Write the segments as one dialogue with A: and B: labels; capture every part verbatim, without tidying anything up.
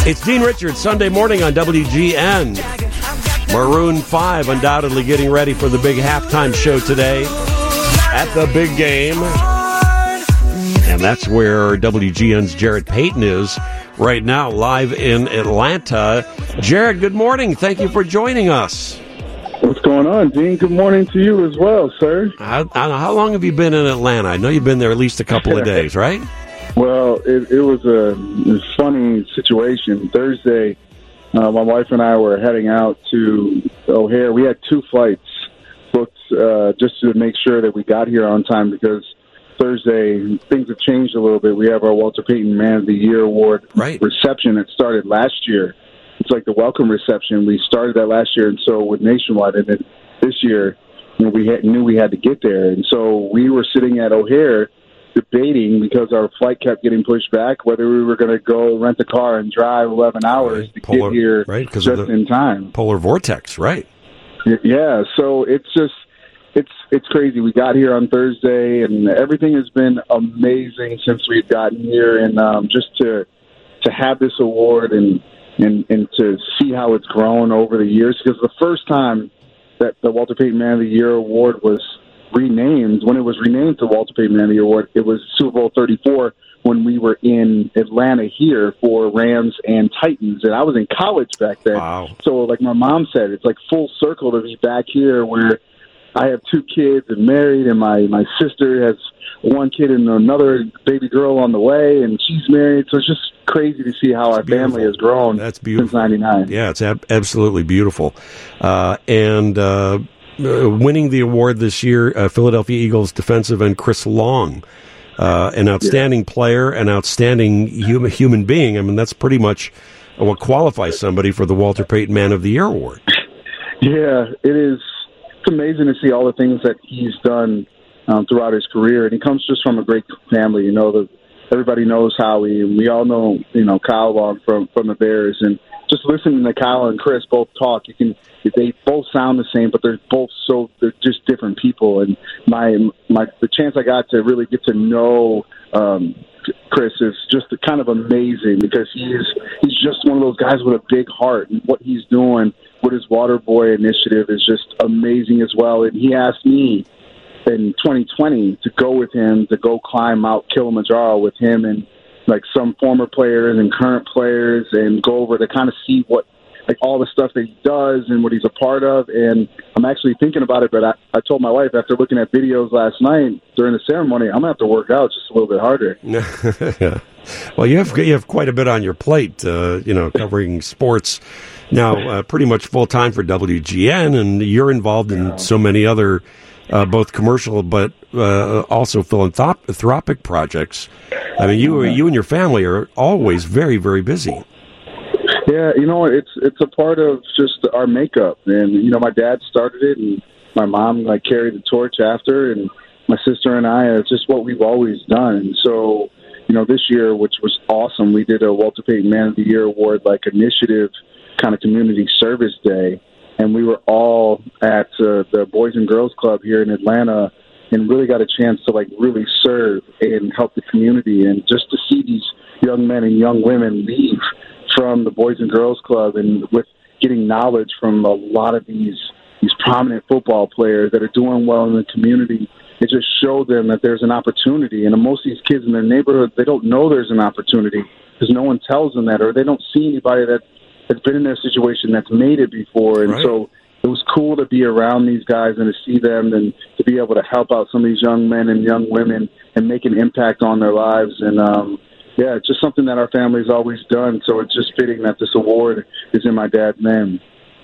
A: It's Dean Richards, Sunday morning on W G N. Maroon five undoubtedly getting ready for the big halftime show today at the big game. And that's where W G N's Jared Payton is right now, live in Atlanta. Jared, good morning. Thank you for joining us.
B: What's going on, Dean? Good morning to you as well, sir.
A: How, how long have you been in Atlanta? I know you've been there at least a couple of days, right?
B: Well, it, it was a, a funny situation. Thursday, uh, my wife and I were heading out to O'Hare. We had two flights booked uh, just to make sure that we got here on time because Thursday, things have changed a little bit. We have our Walter Payton Man of the Year Award
A: right.
B: reception that started last year. It's like the welcome reception. We started that last year, and so with Nationwide, and then this year, you know, we had, knew we had to get there. And so we were sitting at O'Hare debating because our flight kept getting pushed back whether we were going to go rent a car and drive eleven hours
A: right.
B: to
A: Polar,
B: get here
A: right,
B: just in time.
A: Polar vortex, right?
B: Yeah, so it's just it's it's crazy. We got here on Thursday, and everything has been amazing since we've gotten here, and um, just to to have this award and, and and to see how it's grown over the years. Because the first time that the Walter Payton Man of the Year Award was renamed, when it was renamed to Walter Payton Man of the Year Award, it was Super Bowl thirty-four when we were in Atlanta here for Rams and Titans, and I was in college back then.
A: Wow.
B: So like my mom said, it's like full circle to be back here where I have two kids and married, and my, my sister has one kid and another baby girl on the way, and she's married. So it's just crazy to see how
A: That's
B: our
A: beautiful.
B: family has grown
A: That's beautiful.
B: since ninety-nine.
A: Yeah, it's ab- absolutely beautiful. Uh, and uh, uh, winning the award this year, uh, Philadelphia Eagles defensive end Chris Long, uh, an outstanding yeah. player, an outstanding human, human being. I mean, that's pretty much what qualifies somebody for the Walter Payton Man of the Year Award.
B: Yeah, it is. It's amazing to see all the things that he's done um, throughout his career, and he comes just from a great family. You know, the, everybody knows Howie, and we all know, you know, Kyle Long from from the Bears. And just listening to Kyle and Chris both talk, you can they both sound the same, but they're both so they're just different people. And my my the chance I got to really get to know um, Chris is just kind of amazing because he's he's just one of those guys with a big heart, and what he's doing with his Water Boy initiative is just amazing as well. And he asked me in twenty twenty to go with him, to go climb Mount Kilimanjaro with him and like some former players and current players, and go over to kind of see what, like all the stuff that he does and what he's a part of. And I'm actually thinking about it, but I, I told my wife after looking at videos last night during the ceremony, I'm going to have to work out just a little bit harder.
A: Yeah. Well, you have you have quite a bit on your plate, uh, you know, covering sports now, uh, pretty much full time for W G N, and you're involved in so many other, uh, both commercial but uh, also philanthropic projects. I mean, you you and your family are always very, very busy.
B: Yeah, you know, it's it's a part of just our makeup, and you know, my dad started it, and my mom like carried the torch after, and my sister and I, it's just what we've always done. So, you know, this year, which was awesome, we did a Walter Payton Man of the Year Award like initiative kind of community service day, and we were all at uh, the Boys and Girls Club here in Atlanta, and really got a chance to like really serve and help the community, and just to see these young men and young women leave from the Boys and Girls Club and with getting knowledge from a lot of these these prominent football players that are doing well in the community. It just showed them that there's an opportunity, and most of these kids in their neighborhood, they don't know there's an opportunity because no one tells them that, or they don't see anybody that has been in their situation that's made it before. And right. so it was cool to be around these guys and to see them and to be able to help out some of these young men and young women and make an impact on their lives. And, um, yeah, it's just something that our family's always done, so it's just fitting that this award is in my dad's name.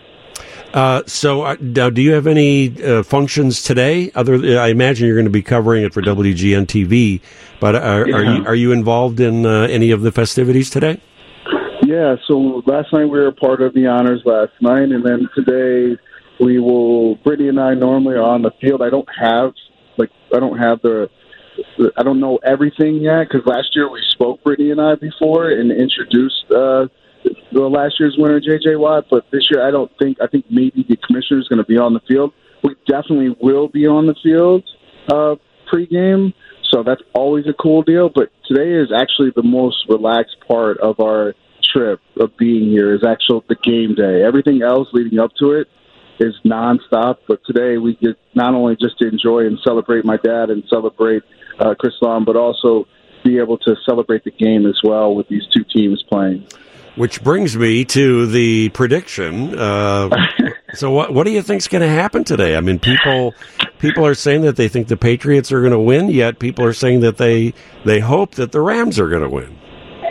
A: Uh, so, uh, do you have any uh, functions today? Other, I imagine you're going to be covering it for W G N T V, but are, yeah. are you are you involved in uh, any of the festivities today?
B: Yeah. So last night we were part of the honors last night, and then today we will. Brittany and I normally are on the field. I don't have like I don't have the. I don't know everything yet because last year we spoke, Brittany and I, before and introduced uh, the last year's winner, J J Watt. But this year, I don't think. I think maybe the commissioner is going to be on the field. We definitely will be on the field uh, pregame, so that's always a cool deal. But today is actually the most relaxed part of our trip of being here is actual the game day. Everything else leading up to it is nonstop. But today we get not only just to enjoy and celebrate my dad and celebrate uh, Chris Long, but also be able to celebrate the game as well with these two teams playing.
A: Which brings me to the prediction. Uh, so what what do you think is going to happen today? I mean, people people are saying that they think the Patriots are going to win, yet people are saying that they they hope that the Rams are going to win.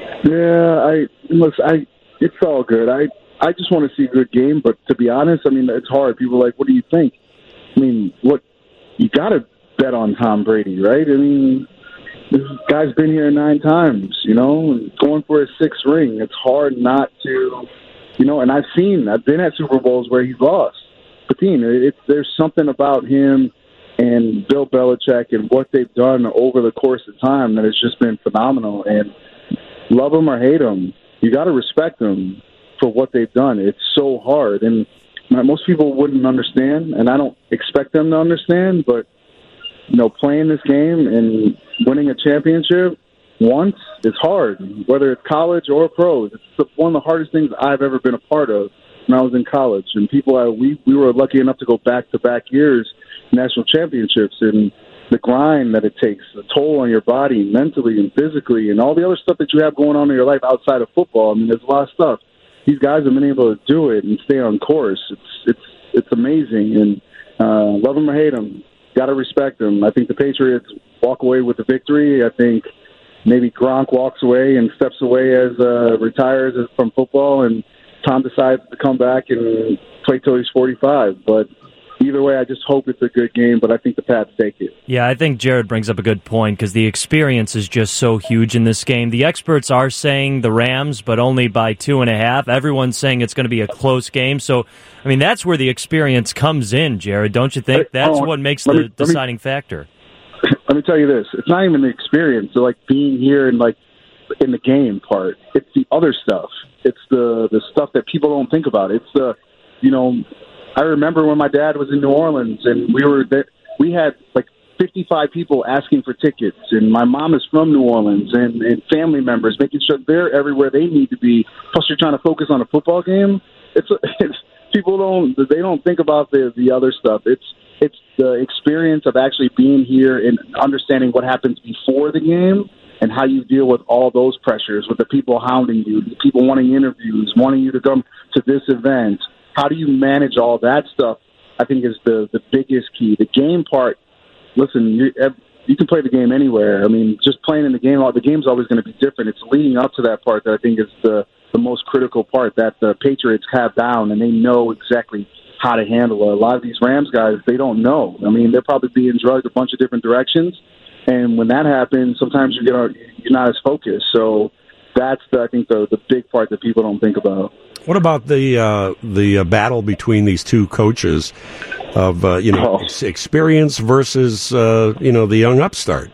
B: Yeah, I look, I it's all good. I I just want to see a good game, but to be honest, I mean, it's hard. People are like, what do you think? I mean, what you got to bet on Tom Brady, right? I mean, this guy's been here nine times, you know, and going for his sixth ring. It's hard not to, you know, and I've seen, I've been at Super Bowls where he's lost. But, it, there's something about him and Bill Belichick and what they've done over the course of time that has just been phenomenal. And love them or hate them, you got to respect them for what they've done. It's so hard. And most people wouldn't understand, and I don't expect them to understand, but, you know, playing this game and winning a championship once is hard, whether it's college or pros. It's one of the hardest things I've ever been a part of when I was in college. And people, uh, we, we were lucky enough to go back-to-back years, national championships, and the grind that it takes, the toll on your body mentally and physically, and all the other stuff that you have going on in your life outside of football. I mean, there's a lot of stuff. These guys have been able to do it and stay on course. It's it's it's amazing, and uh, love them or hate them, got to respect them. I think the Patriots walk away with the victory. I think maybe Gronk walks away and steps away as uh, retires from football, and Tom decides to come back and play till he's forty-five. But either way, I just hope it's a good game, but I think the Pats take it.
C: Yeah, I think Jared brings up a good point because the experience is just so huge in this game. The experts are saying the Rams, but only by two and a half. Everyone's saying it's going to be a close game. So, I mean, that's where the experience comes in, Jared. Don't you think? That's
B: oh,
C: what makes
B: the
C: me, deciding
B: me,
C: factor.
B: Let me tell you this. It's not even the experience. So, like, being here and, like, in the game part. It's the other stuff. It's the, the stuff that people don't think about. It's the, you know, I remember when my dad was in New Orleans and we were there, we had like fifty-five people asking for tickets, and my mom is from New Orleans, and, and family members making sure they're everywhere they need to be. Plus, you're trying to focus on a football game. It's, it's people don't they don't think about the the other stuff. It's it's the experience of actually being here and understanding what happens before the game and how you deal with all those pressures, with the people hounding you, the people wanting interviews, wanting you to come to this event. How do you manage all that stuff, I think, is the, the biggest key. The game part, listen, you, you can play the game anywhere. I mean, just playing in the game, the game's always going to be different. It's leading up to that part that I think is the, the most critical part that the Patriots have down, and they know exactly how to handle it. A lot of these Rams guys, they don't know. I mean, they're probably being drugged a bunch of different directions, and when that happens, sometimes you get you're not as focused. So that's, the, I think, the, the big part that people don't think about.
A: What about the uh, the uh, battle between these two coaches of uh, you know oh. ex- experience versus uh, you know the young upstart?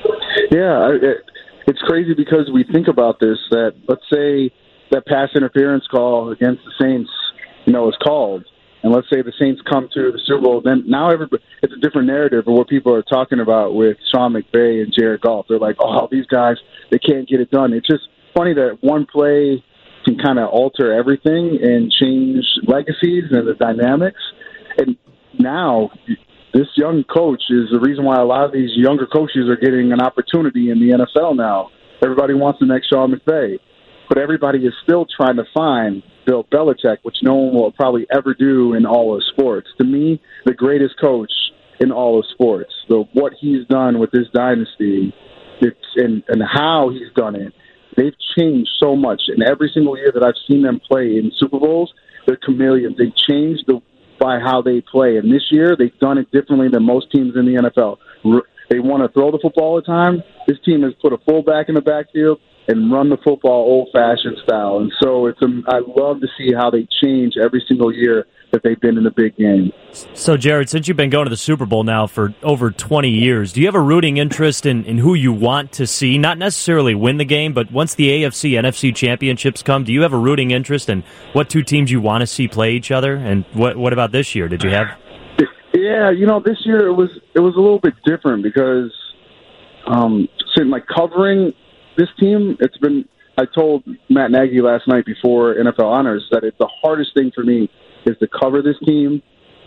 B: Yeah, it, it's crazy because we think about this. That let's say that pass interference call against the Saints, you know, is called, and let's say the Saints come to the Super Bowl. Then now everybody, it's a different narrative of what people are talking about with Sean McVay and Jared Goff. They're like, oh, these guys, they can't get it done. It's just funny that one play can kind of alter everything and change legacies and the dynamics. And now this young coach is the reason why a lot of these younger coaches are getting an opportunity in the N F L now. Everybody wants the next Sean McVay. But everybody is still trying to find Bill Belichick, which no one will probably ever do in all of sports. To me, the greatest coach in all of sports. So what he's done with this dynasty, it's, and, and how he's done it, they've changed so much, and every single year that I've seen them play in Super Bowls, they're chameleons. They changed the, by how they play, and this year they've done it differently than most teams in the N F L. They want to throw the football all the time. This team has put a fullback in the backfield and run the football old-fashioned style, and so it's a, I love to see how they change every single year that they've been in the big game.
C: So, Jared, since you've been going to the Super Bowl now for over twenty years, do you have a rooting interest in, in who you want to see? Not necessarily win the game, but once the A F C, N F C championships come, do you have a rooting interest in what two teams you want to see play each other? And what what about this year? Did you have?
B: Yeah, you know, this year it was it was a little bit different because, um, since like covering this team, it's been I told Matt Nagy last night before N F L Honors that it, the hardest thing for me is to cover this team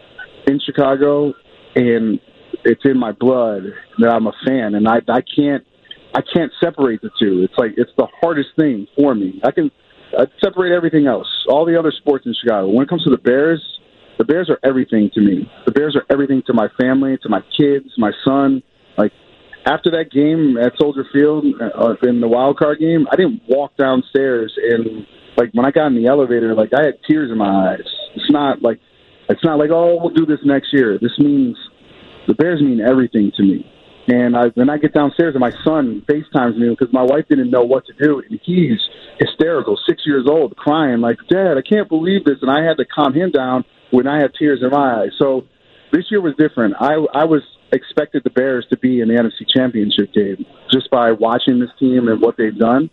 B: in Chicago, and it's in my blood that I'm a fan, and I, I can't I can't separate the two. It's like it's the hardest thing for me. I can I'd separate everything else, all the other sports in Chicago. When it comes to the Bears, the Bears are everything to me. The Bears are everything to my family, to my kids, my son. Like, after that game at Soldier Field uh, in the wild card game, I didn't walk downstairs and, like, when I got in the elevator, like, I had tears in my eyes. It's not like, it's not like, oh, we'll do this next year. This means, the Bears mean everything to me. And I, when I get downstairs and my son FaceTimes me because my wife didn't know what to do, and he's hysterical, six years old, crying, like, Dad, I can't believe this. And I had to calm him down when I had tears in my eyes. So this year was different. I, I was expected the Bears to be in the N F C Championship game just by watching this team and what they've done.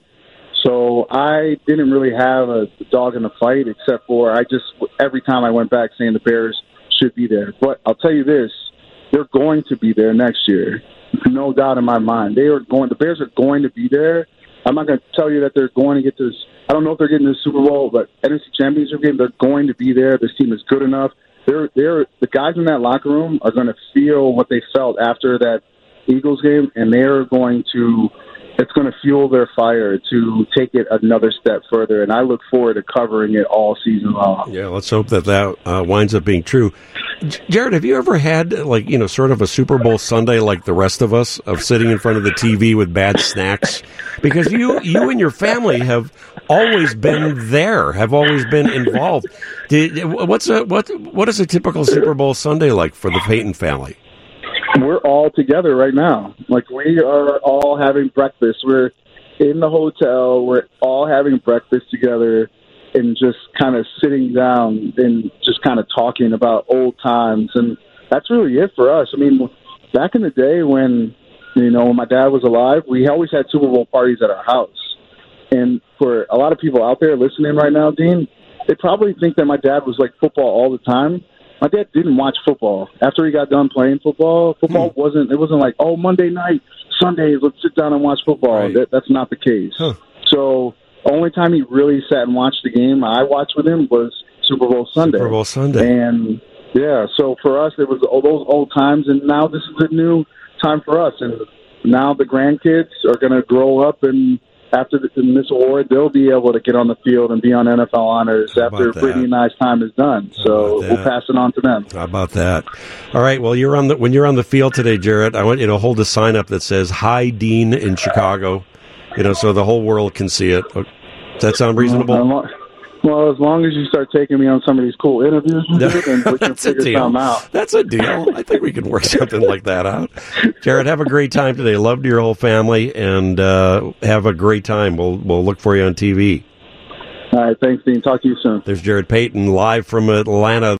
B: So I didn't really have a dog in the fight, except for I just, every time I went back saying the Bears should be there. But I'll tell you this, they're going to be there next year. No doubt in my mind. They are going, the Bears are going to be there. I'm not going to tell you that they're going to get this. I don't know if they're getting to the Super Bowl, but N F C Championship game, they're going to be there. This team is good enough. They're, they're, the guys in that locker room are going to feel what they felt after that Eagles game, and they're going to, it's going to fuel their fire to take it another step further. And I look forward to covering it all season long.
A: Yeah, let's hope that that uh, winds up being true. Jared, have you ever had, like, you know, sort of a Super Bowl Sunday like the rest of us, of sitting in front of the T V with bad snacks? Because you you and your family have always been there, have always been involved. Did, what's a what what is a typical Super Bowl Sunday like for the Payton family?
B: We're all together right now. Like, we are all having breakfast. We're in the hotel. We're all having breakfast together and just kind of sitting down and just kind of talking about old times. And that's really it for us. I mean, back in the day when, you know, when my dad was alive, we always had Super Bowl parties at our house. And for a lot of people out there listening right now, Dean, they probably think that my dad was like football all the time. My dad didn't watch football. After he got done playing football, football hmm. wasn't, it wasn't like, oh, Monday night, Sundays, let's sit down and watch football.
A: Right.
B: That, that's not the case. Huh. So the only time he really sat and watched the game I watched with him was Super Bowl Sunday.
A: Super Bowl Sunday.
B: And, yeah, so for us, it was all those old times, and now this is a new time for us. And now the grandkids are going to grow up, and after this award, they'll be able to get on the field and be on N F L Honors after Brittany and I's time is done. So we'll pass it on to them.
A: How about that? All right. Well, you're on the when you're on the field today, Jarrett, I want you to hold a sign up that says "Hi, Dean" in Chicago. You know, so the whole world can see it. Does that sound reasonable?
B: Well, well, as long as you start taking me on some of these cool interviews, and we can figure something out.
A: That's a deal. I think we can work something like that out. Jared, have a great time today. Love to your whole family, and uh, have a great time. We'll we'll look for you on T V.
B: All right, thanks, Dean. Talk to you soon.
A: There's Jared Payton live from Atlanta.